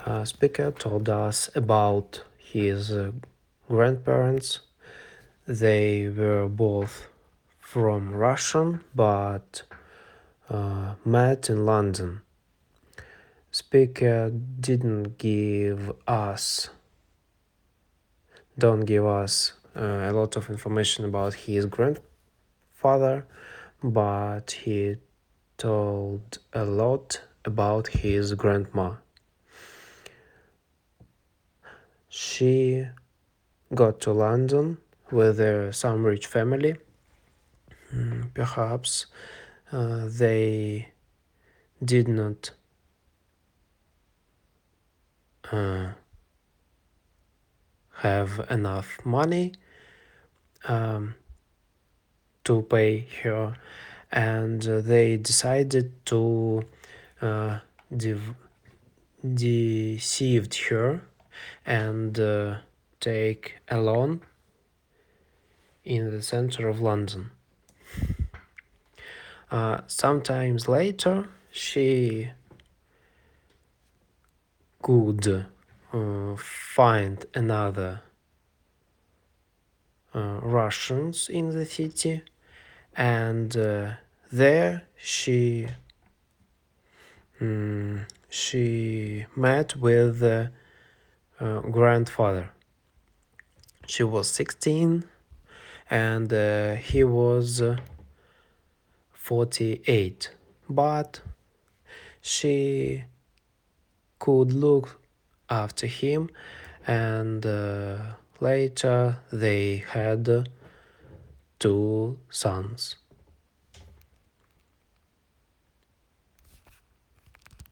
Speaker told us about his grandparents. They were both from Russian but met in London. Speaker don't give us a lot of information about his grandfather, but he told a lot about his grandma. She got to London with some rich family. Perhaps they did not have enough money to pay her, and they decided to deceived her and take a loan in the center of London. Sometimes later, she could find another Russians in the city, and there she met with the grandfather. She was 16 and he was 48, but she could look after him, and later they had two sons.